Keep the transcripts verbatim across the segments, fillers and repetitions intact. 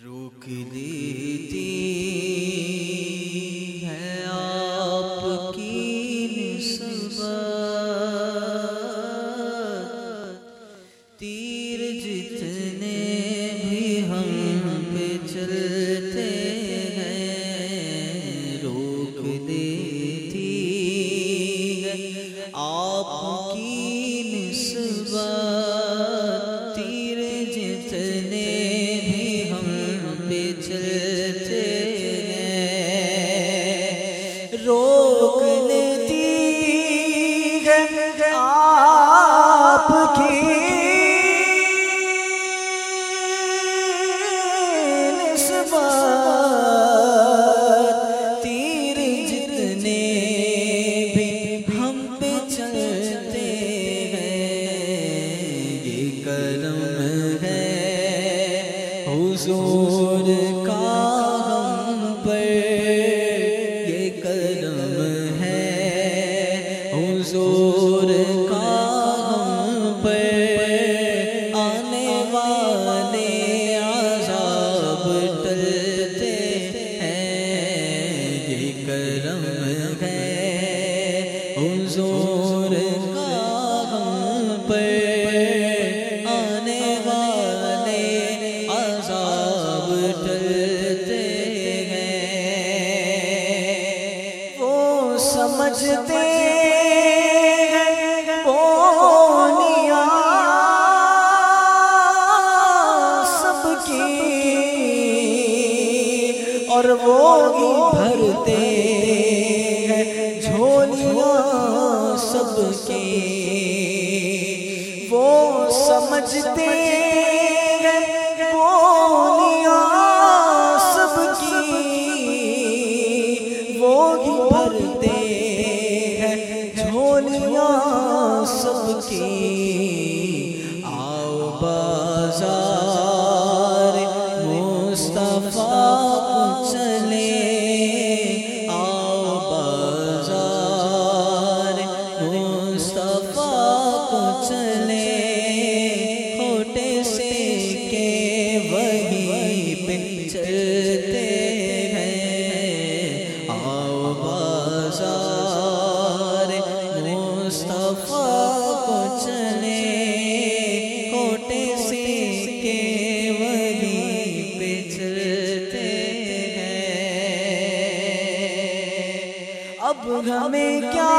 روک دیتی ہے آپ کی نسبت، تیر جتنے بھی ہم پہ چلتے ہیں، روک دیتی ہے آپ کی نسبت، تیر جتنے چلتے ہیں، روک لیتی ہے آپ کی نسبت، تیر جتنے بھی ہم پہ چلتے ہیں، یہ کرم ہے حضور کا ہم پر، یہ کرم ہے حضور کا ہم پر، آنے والے عذاب ٹلتے ہیں، یہ کرم ہے حضور کا ہم پر، آنے والے عذاب ٹلتے ہیں، وہ سمجھتے ہیں پونیاں سب کی، اور وہ ہی بھرتے ہیں جھولیاں سب کی، وہ سمجھتے ہیں پونیاں سب کی، وہ ہی بھرتے ہیں جھولیاں سب کی، آؤ بازار مصطفیٰ کو چلے، آؤ بازار مصطفیٰ کو چلے، ہوٹے سے کے وہیں پہ چلتے ہیں، آؤ بازار مصطفیٰ کو چلے، ہوٹے سے کے وہیں پہ چلتے ہیں، اب ہمیں کیا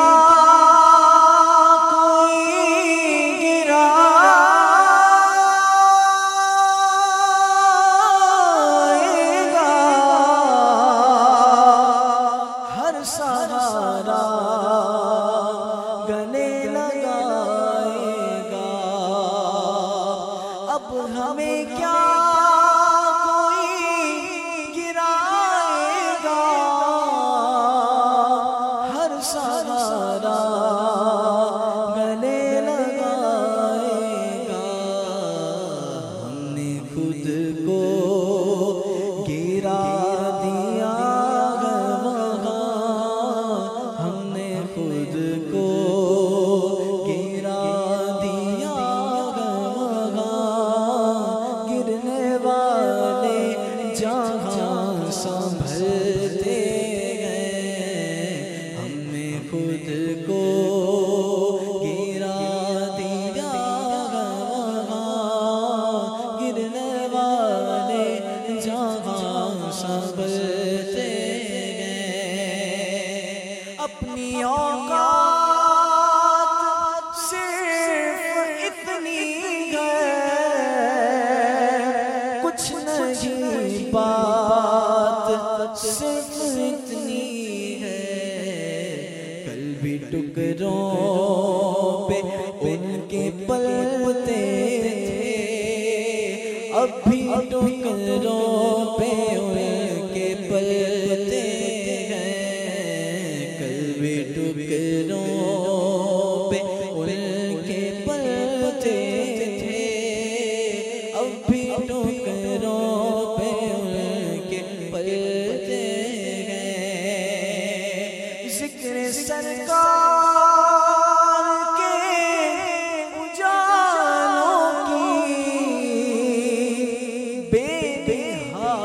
سہارا گلے لگائے گا، اب ہمیں کیا کوئی گرائے گا، ہر سہارا گلے لگائے گا، ہم نے خود کو گرا دیا، خود کو گرا دیا گرنے والے جہاں سنبھلتے ہیں، ہم نے خود کو گرا دیا گرنے والے جہاں سنبھلتے ہیں، اپنی اوقات صرف اتنی ہے، کچھ نہیں بات صرف اتنی ہے، کل بھی ٹکڑوں پہ ان کے پلتے تھے، اب بھی ٹکڑوں پہ ان کے پلتے ہیں، کل بھی ٹکڑوں پہ ان کے پلتے تھے، اب بھی ٹکڑوں پہ ان کے پلتے ہیں، ذکر سرکار کے اجالوں کی بے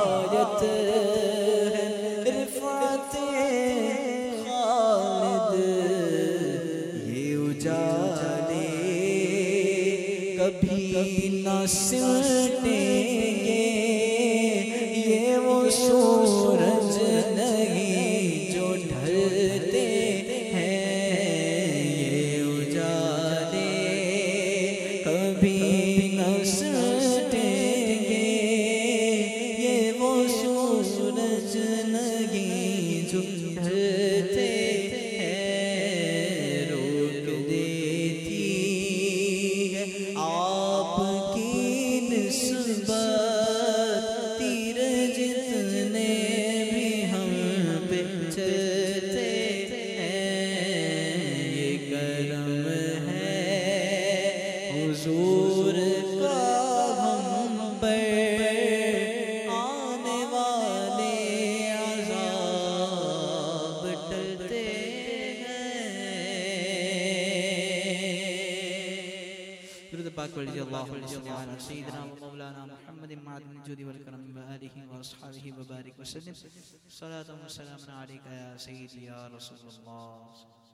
پاک رضی اللہ عنہ صلی اللہ علیہ سیدنا و مولانا محمد معدن الجود والکرم وآلہ واصحابہ وبارک وسلم صلاۃ و سلام علیک یا سیدی یا رسول اللہ.